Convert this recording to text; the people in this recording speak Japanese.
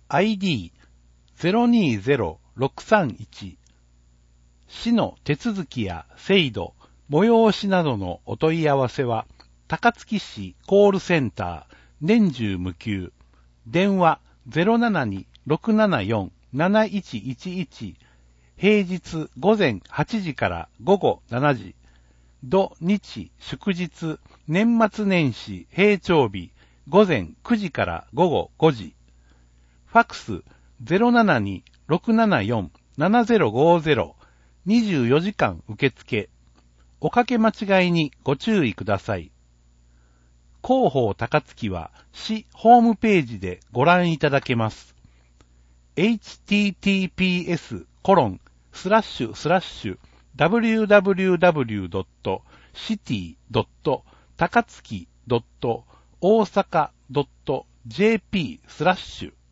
ID-020631 市の手続きや制度、催しなどのお問い合わせは、高槻市コールセンター年中無休、電話 072-674-7111 平日午前8時から午後7時、土日祝日年末年始平常日午前9時から午後5時、ファックス 072-674-7050 24時間受付。おかけ間違いにご注意ください。広報高槻は市ホームページでご覧いただけます。https://www.city.takatsuki.osaka.jp/